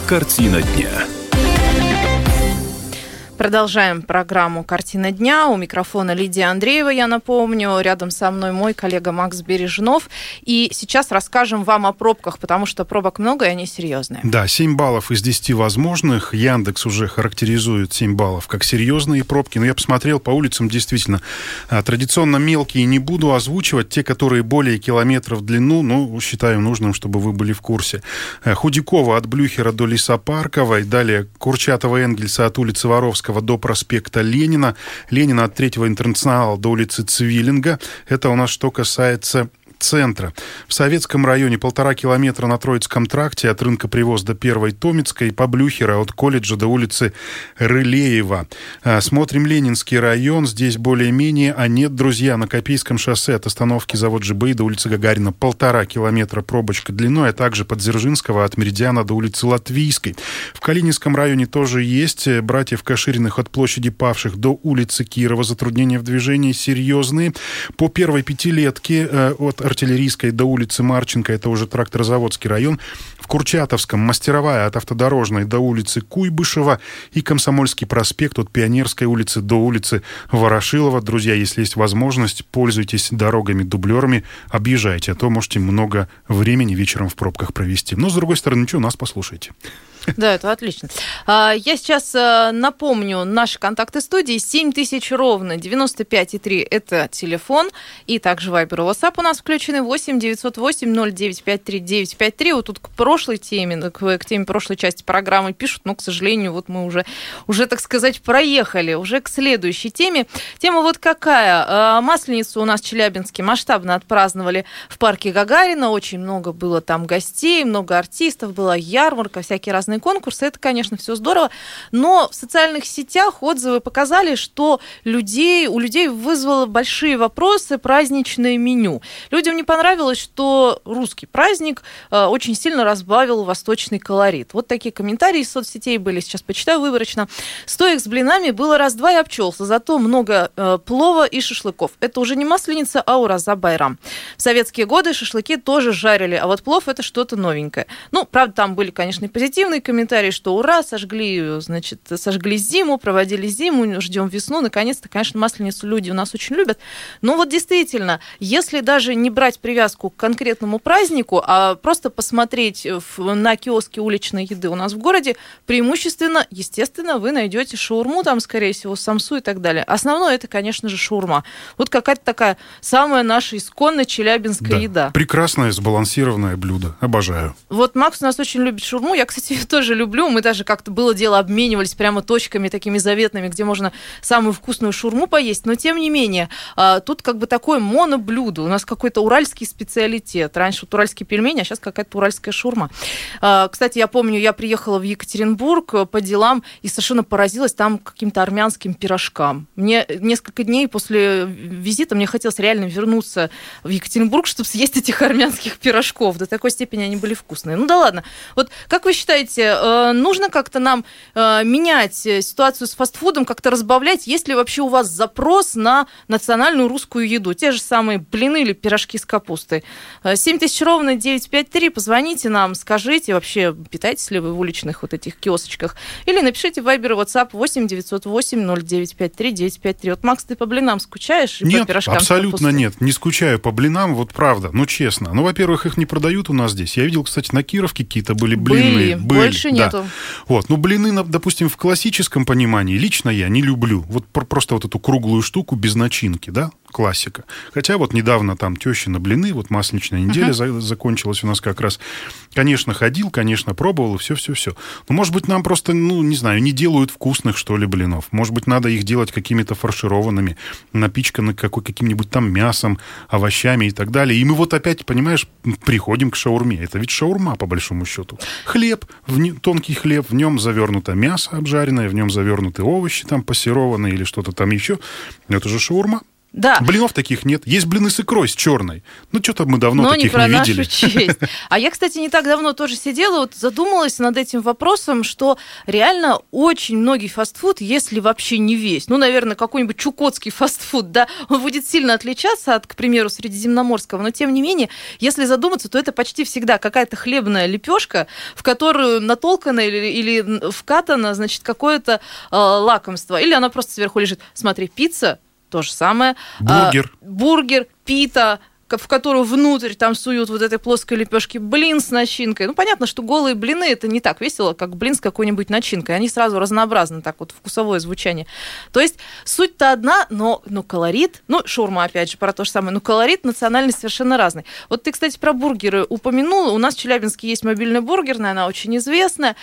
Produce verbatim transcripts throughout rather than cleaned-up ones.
Картина дня. Продолжаем программу «Картина дня». У микрофона Лидия Андреева, я напомню. Рядом со мной мой коллега Макс Бережнов. И сейчас расскажем вам о пробках, потому что пробок много, и они серьезные. Да, семь баллов из десяти возможных. Яндекс уже характеризует семь баллов как серьезные пробки. Но я посмотрел по улицам, действительно, традиционно мелкие не буду озвучивать. Те, которые более километров в длину, ну, считаю нужным, чтобы вы были в курсе. Худякова от Блюхера до Лесопарковой. Далее Курчатова-Энгельса от улицы Воровского до проспекта Ленина, Ленина от Третьего Интернационала до улицы Цвиллинга. Это у нас что касается центра. В Советском районе полтора километра на Троицком тракте от рынка Привоз до Первой Томицкой, по Блюхера от колледжа до улицы Рылеева. Смотрим Ленинский район, здесь более-менее, а нет, друзья, на Копейском шоссе от остановки завод ЖБИ до улицы Гагарина полтора километра пробочка длиной, а также под Дзержинского от Меридиана до улицы Латвийской. В Калининском районе тоже есть, братьев Кашириных от площади Павших до улицы Кирова. Затруднения в движении серьезные. По Первой Пятилетке от Артиллерийской до улицы Марченко, это уже Тракторозаводский район. В Курчатовском Мастеровая от Автодорожной до улицы Куйбышева и Комсомольский проспект от Пионерской улицы до улицы Ворошилова. Друзья, если есть возможность, пользуйтесь дорогами-дублерами, объезжайте, а то можете много времени вечером в пробках провести. Но, с другой стороны, ничего, нас послушайте. Да, это отлично. Я сейчас напомню наши контакты студии. семь тысяч ровно девяносто пять и три это телефон. И также Вайбер и WhatsApp у нас включены. восемь девятьсот восемь ноль девять пять три девять пять три. Вот тут к прошлой теме, к, к теме прошлой части программы пишут, но, к сожалению, вот мы уже, уже, так сказать, проехали. Уже к следующей теме. Тема вот какая. Масленицу у нас в Челябинске масштабно отпраздновали в парке Гагарина. Очень много было там гостей, много артистов, была ярмарка, всякие разные конкурсы, это, конечно, все здорово, но в социальных сетях отзывы показали, что людей, у людей вызвало большие вопросы праздничное меню. Людям не понравилось, что русский праздник э, очень сильно разбавил восточный колорит. Вот такие комментарии из соцсетей были, сейчас почитаю выборочно. Стоек с блинами было раз-два и обчелся, зато много э, плова и шашлыков. Это уже не масленица, а ураза-байрам. В советские годы шашлыки тоже жарили, а вот плов это что-то новенькое. Ну, правда, там были, конечно, и позитивные комментарии, что ура, сожгли, значит, сожгли зиму, проводили зиму, ждем весну. Наконец-то, конечно, масленицу люди у нас очень любят. Но вот действительно, если даже не брать привязку к конкретному празднику, а просто посмотреть на киоски уличной еды у нас в городе, преимущественно, естественно, вы найдете шаурму, там, скорее всего, самсу и так далее. Основное это, конечно же, шаурма. Вот какая-то такая самая наша исконная челябинская да, еда. Прекрасное, сбалансированное блюдо. Обожаю. Вот Макс у нас очень любит шаурму. Я, кстати, тоже люблю. Мы даже как-то было дело, обменивались прямо точками такими заветными, где можно самую вкусную шаурму поесть. Но, тем не менее, тут как бы такое моноблюдо. У нас какой-то уральский специалитет. Раньше вот уральские пельмени, а сейчас какая-то уральская шаурма. Кстати, я помню, я приехала в Екатеринбург по делам и совершенно поразилась там каким-то армянским пирожкам. Мне несколько дней после визита мне хотелось реально вернуться в Екатеринбург, чтобы съесть этих армянских пирожков. До такой степени они были вкусные. Ну да ладно. Вот как вы считаете, нужно как-то нам менять ситуацию с фастфудом, как-то разбавлять? Есть ли вообще у вас запрос на национальную русскую еду? Те же самые блины или пирожки с капустой. семь тысяч ровно девять пять три. Позвоните нам, скажите, вообще питаетесь ли вы в уличных вот этих киосочках? Или напишите в Viber и WhatsApp восемь девятьсот восемь ноль девять пять три девять пять три. Вот, Макс, ты по блинам скучаешь? И нет, по пирожкам абсолютно нет. Не скучаю по блинам, вот правда, ну честно. Ну, во-первых, их не продают у нас здесь. Я видел, кстати, на Кировке какие-то были блинные. Были, были. Больше да. нету. Вот, ну, блины, допустим, в классическом понимании лично я не люблю. Вот просто вот эту круглую штуку без начинки, да, классика. Хотя вот недавно там тещина блины, вот масленичная неделя uh-huh. за- закончилась у нас как раз. Конечно, ходил, конечно, пробовал, и все-все-все. Но, может быть, нам просто, ну, не знаю, не делают вкусных, что ли, блинов. Может быть, надо их делать какими-то фаршированными, напичканы какой- каким-нибудь там мясом, овощами и так далее. И мы вот опять, понимаешь, приходим к шаурме. Это ведь шаурма, по большому счету. Хлеб, в не... тонкий хлеб, в нем завернуто мясо обжаренное, в нем завернуты овощи там пассерованные или что-то там еще. Это же шаурма. Да. Блинов таких нет. Есть блины с икрой, с черной. Ну, что-то мы давно Но таких не, про не видели. нашу честь. А я, кстати, не так давно тоже сидела, вот задумалась над этим вопросом, что реально очень многие фастфуд, если вообще не весь, ну, наверное, какой-нибудь чукотский фастфуд, да, он будет сильно отличаться от, к примеру, средиземноморского, но тем не менее, если задуматься, то это почти всегда какая-то хлебная лепешка, в которую натолкано или, или вкатано, значит, какое-то э, лакомство, или она просто сверху лежит. Смотри, пицца, то же самое. Бургер. А, бургер, пита, в которую внутрь там суют вот этой плоской лепешки блин с начинкой. Ну, понятно, что голые блины это не так весело, как блин с какой-нибудь начинкой. Они сразу разнообразны, так вот, вкусовое звучание. То есть суть-то одна, но, но колорит, ну, шаурма, опять же, про то же самое, но колорит национальный совершенно разный. Вот ты, кстати, про бургеры упомянула. У нас в Челябинске есть мобильная бургерная, она очень известная.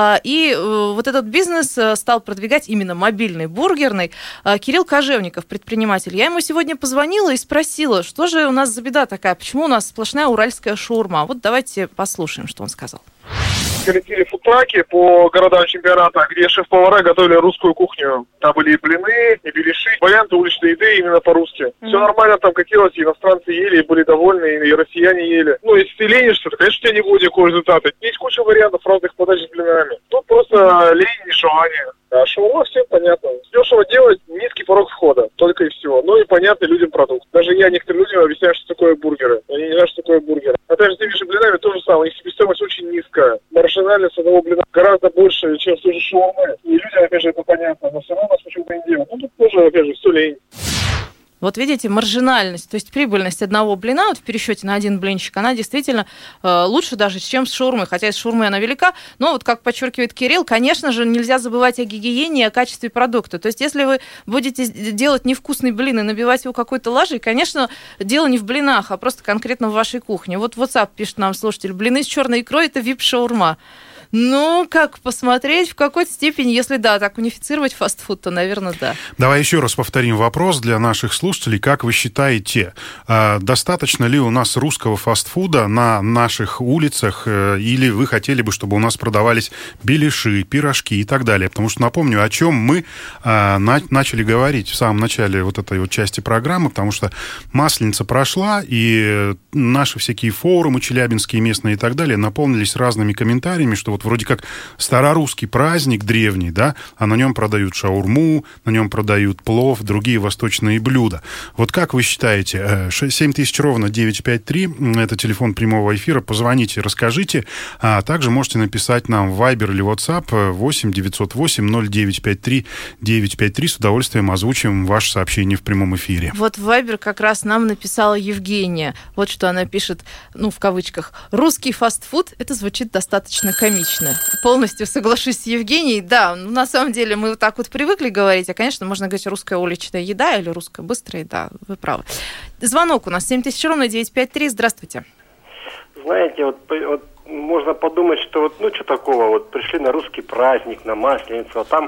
И вот этот бизнес стал продвигать именно мобильный бургерный. Кирилл Кожевников, предприниматель. Я ему сегодня позвонила и спросила, что же у нас за беда такая, почему у нас сплошная уральская шаурма. Вот давайте послушаем, что он сказал. Летели фудтраки по городам чемпионата, где шеф-повара готовили русскую кухню. Там были и блины, и беляши, варианты уличной еды именно по-русски. Mm-hmm. Все нормально там катилось, и иностранцы ели, и были довольны, и россияне ели. Ну, если ты ленишься, то, конечно, у тебя не будет никакого результата. Есть куча вариантов разных подач с блинами. Тут просто лень и желание. А шаурма всем понятно. Дешево делать, низкий порог входа, только и всего. Ну и понятный людям продукт. Даже я некоторым людям объясняю, что такое бургеры. Они не знают, что такое бургеры. Опять же, с теми же блинами то же самое. Их себестоимость очень низкая. Маржинальность одного блина гораздо больше, чем с той же шаурмы. И людям, опять же, это понятно. Но все равно нас почему-то не делают. Ну тут тоже, опять же, все лень. Вот видите, маржинальность, то есть прибыльность одного блина вот в пересчете на один блинчик, она действительно э, лучше даже, чем с шаурмой. Хотя с шаурмой она велика, но вот как подчеркивает Кирилл, конечно же, нельзя забывать о гигиене и о качестве продукта. То есть если вы будете делать невкусный блин и набивать его какой-то лажей, конечно, дело не в блинах, а просто конкретно в вашей кухне. Вот в WhatsApp пишет нам слушатель, блины с черной икрой – это вип-шаурма. Ну, как посмотреть, в какой-то степени, если да, так унифицировать фастфуд, то, наверное, да. Давай еще раз повторим вопрос для наших слушателей. Как вы считаете, достаточно ли у нас русского фастфуда на наших улицах, или вы хотели бы, чтобы у нас продавались беляши, пирожки и так далее? Потому что, напомню, о чем мы начали говорить в самом начале вот этой вот части программы, потому что Масленица прошла, и наши всякие форумы челябинские, местные и так далее наполнились разными комментариями, что вот вроде как старорусский праздник древний, да, а на нем продают шаурму, на нем продают плов, другие восточные блюда. Вот как вы считаете, семь тысяч ровно девятьсот пятьдесят три, это телефон прямого эфира, позвоните, расскажите, а также можете написать нам в Viber или WhatsApp восемь девятьсот восемь ноль девять пять три девять пять три, с удовольствием озвучим ваше сообщение в прямом эфире. Вот в Viber как раз нам написала Евгения, вот что она пишет, ну, в кавычках, «Русский фастфуд» — это звучит достаточно комично. Полностью соглашусь с Евгенией. Да, ну, на самом деле мы вот так вот привыкли говорить, а, конечно, можно говорить русская уличная еда или русская быстрая еда. Вы правы. Звонок у нас семь тысяч ровно девятьсот пятьдесят три. Здравствуйте. Знаете, вот, вот можно подумать, что вот, ну, что такого, вот пришли на русский праздник, на Масленицу, а там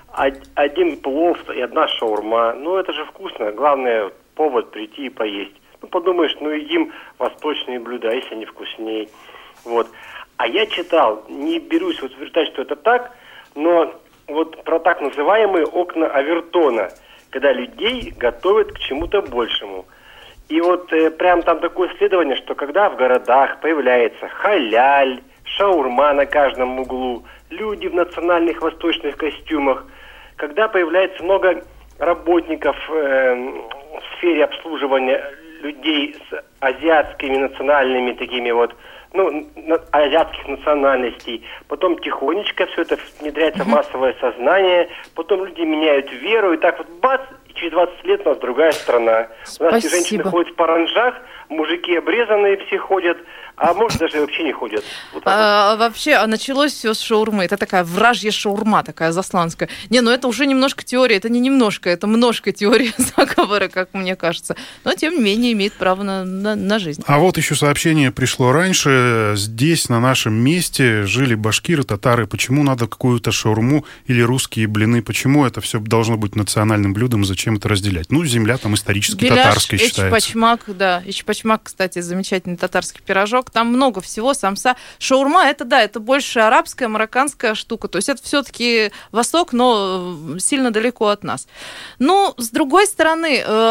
один плов и одна шаурма. Ну, это же вкусно. Главное, повод прийти и поесть. Ну, подумаешь, ну, едим восточные блюда, а если они вкуснее. Вот. А я читал, не берусь утверждать, что это так, но вот про так называемые окна Авертона, когда людей готовят к чему-то большему. И вот э, прям там такое исследование, что когда в городах появляется халяль, шаурма на каждом углу, люди в национальных восточных костюмах, когда появляется много работников э, в сфере обслуживания людей с азиатскими национальными такими вот, ну, азиатских национальностей. Потом тихонечко все это внедряется в массовое сознание. Потом люди меняют веру. И так вот бац, и через двадцать лет у нас другая страна. Спасибо. У нас женщины ходят в паранджах, мужики обрезанные все ходят, а может даже вообще не ходят. Вот а, вот. Вообще, а началось все с шаурмы. Это такая вражья шаурма, такая засланская. Не, ну это уже немножко теория. Это не немножко, это множко теории заговора, как мне кажется. Но, тем не менее, имеет право на, на, на жизнь. А вот еще сообщение пришло раньше. Здесь, на нашем месте, жили башкиры, татары. Почему надо какую-то шаурму или русские блины? Почему это все должно быть национальным блюдом? Зачем это разделять? Ну, земля там исторически Беляш, татарская считается. Эчпачмак, да. Эчпачмак, кстати, замечательный татарский пирожок. Там много всего, самса. Шаурма, это, да, это больше арабская, марокканская штука. То есть это все-таки Восток, но сильно далеко от нас. Но, с другой стороны,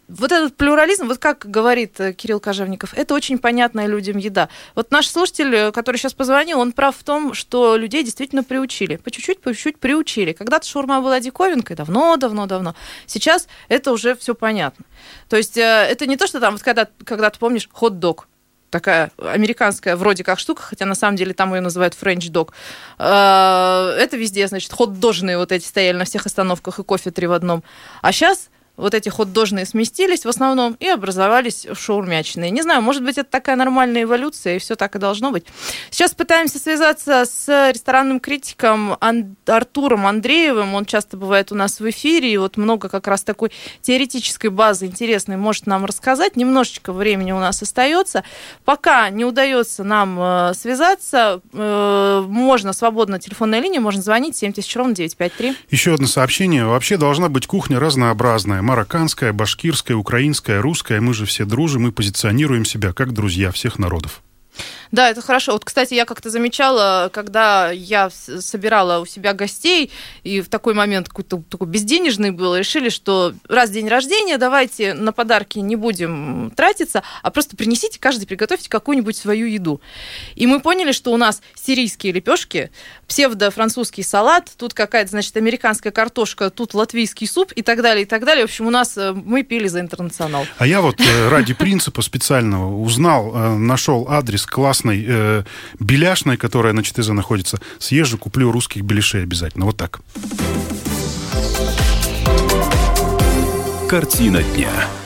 вот этот плюрализм, вот как говорит Кирилл Кожевников, это очень понятная людям еда. Вот наш слушатель, который сейчас позвонил, он прав в том, что людей действительно приучили. По чуть-чуть, по чуть-чуть приучили. Когда-то шаурма была диковинкой, давно-давно-давно. Сейчас это уже все понятно. То есть это не то, что там, вот когда, когда ты помнишь, хот-дог. Такая американская вроде как штука, хотя на самом деле там ее называют френч дог. Это везде, значит, хот-дожные вот эти стояли на всех остановках и кофе три в одном. А сейчас вот эти хот-дожные сместились в основном и образовались шаурмячные. Не знаю, может быть, это такая нормальная эволюция, и все так и должно быть. Сейчас пытаемся связаться с ресторанным критиком Ан- Артуром Андреевым. Он часто бывает у нас в эфире, и вот много как раз такой теоретической базы интересной может нам рассказать. Немножечко времени у нас остается. Пока не удается нам э, связаться, э, можно свободно, телефонная линия, можно звонить семь тысяч ровно девятьсот пятьдесят три. Еще одно сообщение. Вообще должна быть кухня разнообразная. Марокканская, башкирская, украинская, русская. Мы же все дружим и позиционируем себя как друзья всех народов. Да, это хорошо. Вот, кстати, я как-то замечала, когда я собирала у себя гостей, и в такой момент какой-то такой безденежный был, решили, что раз день рождения, давайте на подарки не будем тратиться, а просто принесите, каждый приготовьте какую-нибудь свою еду. И мы поняли, что у нас сирийские лепешки, псевдо-французский салат, тут какая-то, значит, американская картошка, тут латвийский суп и так далее, и так далее. В общем, у нас мы пили за интернационал. А я вот ради принципа специального узнал, нашел адрес классной э, беляшной, которая на ЧТЗ находится. Съезжу, куплю русских беляшей обязательно. Вот так. Картина дня.